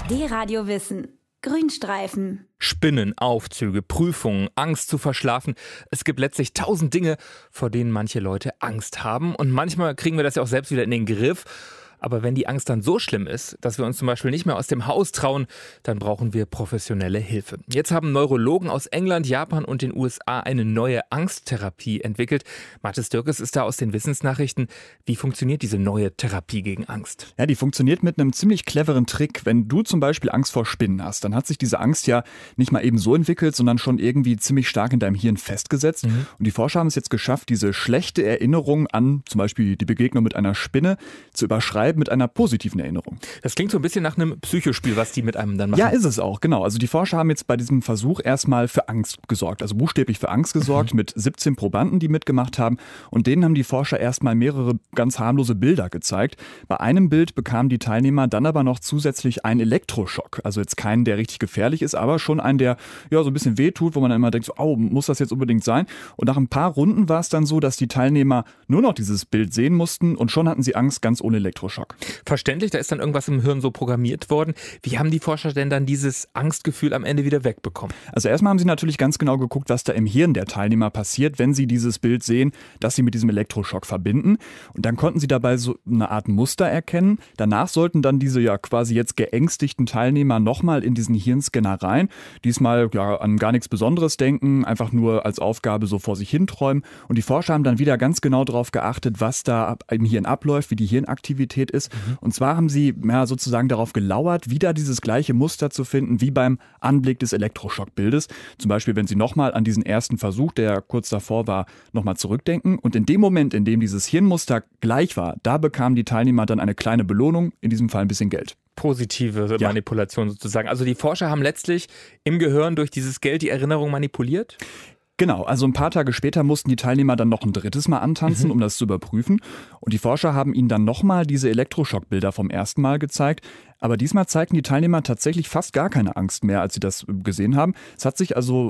D-Radio Wissen. Grünstreifen. Spinnen, Aufzüge, Prüfungen, Angst zu verschlafen. Es gibt letztlich 1000 Dinge, vor denen manche Leute Angst haben. Und manchmal kriegen wir das ja auch selbst wieder in den Griff. Aber wenn die Angst dann so schlimm ist, dass wir uns zum Beispiel nicht mehr aus dem Haus trauen, dann brauchen wir professionelle Hilfe. Jetzt haben Neurologen aus England, Japan und den USA eine neue Angsttherapie entwickelt. Mathis Dürkes ist da aus den Wissensnachrichten. Wie funktioniert diese neue Therapie gegen Angst? Ja, die funktioniert mit einem ziemlich cleveren Trick. Wenn du zum Beispiel Angst vor Spinnen hast, dann hat sich diese Angst ja nicht mal eben so entwickelt, sondern schon irgendwie ziemlich stark in deinem Hirn festgesetzt. Und die Forscher haben es jetzt geschafft, diese schlechte Erinnerung an zum Beispiel die Begegnung mit einer Spinne zu überschreiben mit einer positiven Erinnerung. Das klingt so ein bisschen nach einem Psychospiel, was die mit einem dann machen. Ja, ist es auch, genau. Also die Forscher haben jetzt bei diesem Versuch erstmal für Angst gesorgt, also buchstäblich für Angst gesorgt mit 17 Probanden, die mitgemacht haben. Und denen haben die Forscher erstmal mehrere ganz harmlose Bilder gezeigt. Bei einem Bild bekamen die Teilnehmer dann aber noch zusätzlich einen Elektroschock. Also jetzt keinen, der richtig gefährlich ist, aber schon einen, der ja so ein bisschen wehtut, wo man dann immer denkt, so, oh, muss das jetzt unbedingt sein? Und nach ein paar Runden war es dann so, dass die Teilnehmer nur noch dieses Bild sehen mussten und schon hatten sie Angst ganz ohne Elektroschock. Verständlich, da ist dann irgendwas im Hirn so programmiert worden. Wie haben die Forscher denn dann dieses Angstgefühl am Ende wieder wegbekommen? Also erstmal haben sie natürlich ganz genau geguckt, was da im Hirn der Teilnehmer passiert, wenn sie dieses Bild sehen, das sie mit diesem Elektroschock verbinden. Und dann konnten sie dabei so eine Art Muster erkennen. Danach sollten dann diese ja quasi jetzt geängstigten Teilnehmer nochmal in diesen Hirnscanner rein. Diesmal ja an gar nichts Besonderes denken, einfach nur als Aufgabe so vor sich hin träumen. Und die Forscher haben dann wieder ganz genau darauf geachtet, was da im Hirn abläuft, wie die Hirnaktivität ist. Und zwar haben sie sozusagen darauf gelauert, wieder dieses gleiche Muster zu finden wie beim Anblick des Elektroschockbildes. Zum Beispiel, wenn sie nochmal an diesen ersten Versuch, der kurz davor war, nochmal zurückdenken. Und in dem Moment, in dem dieses Hirnmuster gleich war, da bekamen die Teilnehmer dann eine kleine Belohnung, in diesem Fall ein bisschen Geld. Positive Manipulation sozusagen. Also die Forscher haben letztlich im Gehirn durch dieses Geld die Erinnerung manipuliert? Genau, also ein paar Tage später mussten die Teilnehmer dann noch ein drittes Mal antanzen, um das zu überprüfen. Und die Forscher haben ihnen dann nochmal diese Elektroschockbilder vom ersten Mal gezeigt. Aber diesmal zeigten die Teilnehmer tatsächlich fast gar keine Angst mehr, als sie das gesehen haben. Es hat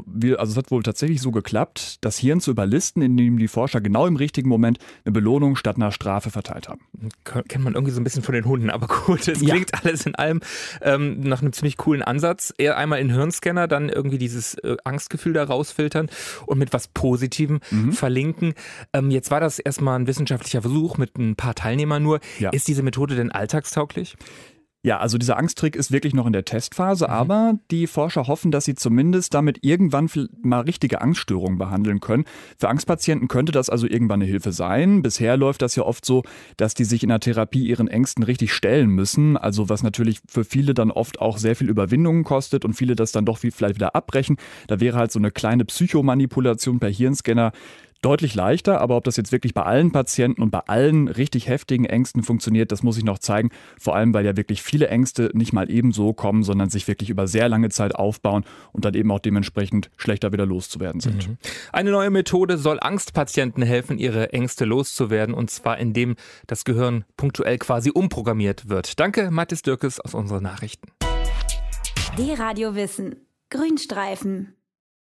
wohl tatsächlich so geklappt, das Hirn zu überlisten, indem die Forscher genau im richtigen Moment eine Belohnung statt einer Strafe verteilt haben. Kennt man irgendwie so ein bisschen von den Hunden, aber gut, es klingt alles in allem nach einem ziemlich coolen Ansatz. Eher einmal in den Hirnscanner, dann irgendwie dieses Angstgefühl da rausfiltern und mit was Positivem verlinken. Jetzt war das erstmal ein wissenschaftlicher Versuch mit ein paar Teilnehmern nur. Ja. Ist diese Methode denn alltagstauglich? Ja, also dieser Angsttrick ist wirklich noch in der Testphase, aber die Forscher hoffen, dass sie zumindest damit irgendwann mal richtige Angststörungen behandeln können. Für Angstpatienten könnte das also irgendwann eine Hilfe sein. Bisher läuft das ja oft so, dass die sich in der Therapie ihren Ängsten richtig stellen müssen, also was natürlich für viele dann oft auch sehr viel Überwindung kostet und viele das dann doch vielleicht wieder abbrechen. Da wäre halt so eine kleine Psychomanipulation per Hirnscanner deutlich leichter, aber ob das jetzt wirklich bei allen Patienten und bei allen richtig heftigen Ängsten funktioniert, das muss ich noch zeigen. Vor allem, weil ja wirklich viele Ängste nicht mal ebenso kommen, sondern sich wirklich über sehr lange Zeit aufbauen und dann eben auch dementsprechend schlechter wieder loszuwerden sind. Eine neue Methode soll Angstpatienten helfen, ihre Ängste loszuwerden, und zwar indem das Gehirn punktuell quasi umprogrammiert wird. Danke, Mathis Dürkes aus unseren Nachrichten. D-Radio Wissen. Grünstreifen.